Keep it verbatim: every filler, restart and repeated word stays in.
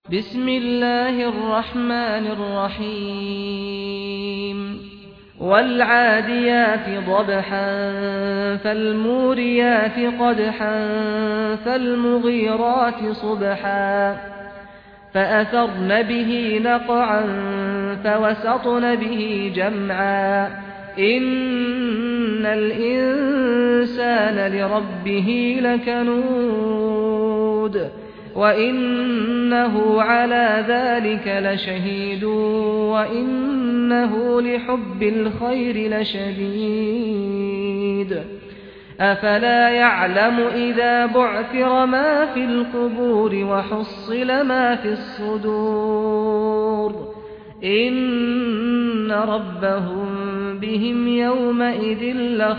بسم الله الرحمن الرحيم والعاديات ضبحا فالموريات قدحا فالمغيرات صبحا فأثرن به نقعا فوسطن به جمعا إن الإنسان لربه لكنود وإنه على ذلك لشهيد وإنه لحب الخير لشديد أفلا يعلم إذا بعثر ما في القبور وحصل ما في الصدور إن ربهم بهم يومئذ لخبير.